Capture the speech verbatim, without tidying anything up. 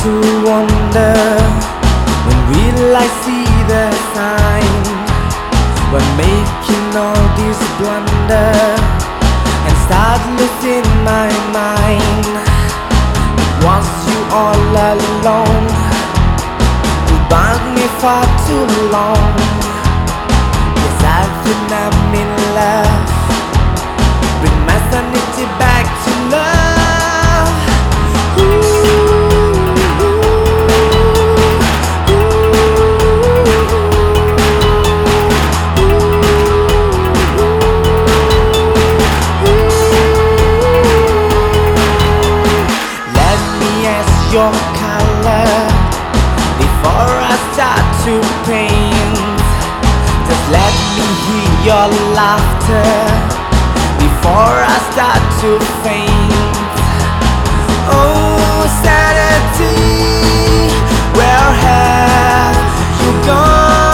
to wonder when will I see the sign? We're making all this blunder and start losing my mind. It was you all alone who bound me for too long. Yes, I've been I'm in love. Bring my sanity back to love. Your color before I start to paint. Just let me hear your laughter before I start to faint. Oh, sanity, where have you gone?